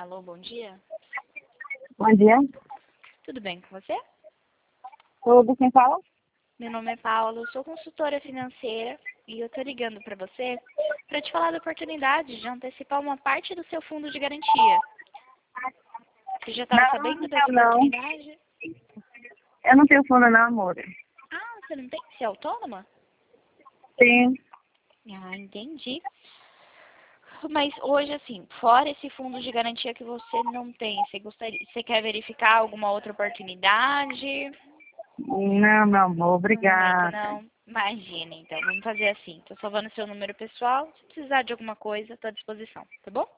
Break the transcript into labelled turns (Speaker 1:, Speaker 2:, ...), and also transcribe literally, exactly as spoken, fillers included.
Speaker 1: Alô, bom dia.
Speaker 2: Bom dia.
Speaker 1: Tudo bem com você?
Speaker 2: Tudo, quem fala?
Speaker 1: Meu nome é Paula, eu sou consultora financeira e eu tô ligando para você para te falar da oportunidade de antecipar uma parte do seu fundo de garantia. Você já estava
Speaker 2: Não,
Speaker 1: sabendo
Speaker 2: não
Speaker 1: dessa
Speaker 2: tenho, não.
Speaker 1: oportunidade?
Speaker 2: Eu não tenho fundo não, amor.
Speaker 1: Ah, você não tem? Você é autônoma?
Speaker 2: Sim.
Speaker 1: Ah, entendi. Mas hoje, assim, fora esse fundo de garantia que você não tem, você gostaria, você quer verificar alguma outra oportunidade?
Speaker 2: Não, meu amor,
Speaker 1: No momento,
Speaker 2: obrigada.
Speaker 1: não. Imagina, então. Vamos fazer assim. Tô salvando seu número pessoal. Se precisar de alguma coisa, tô à disposição, tá bom?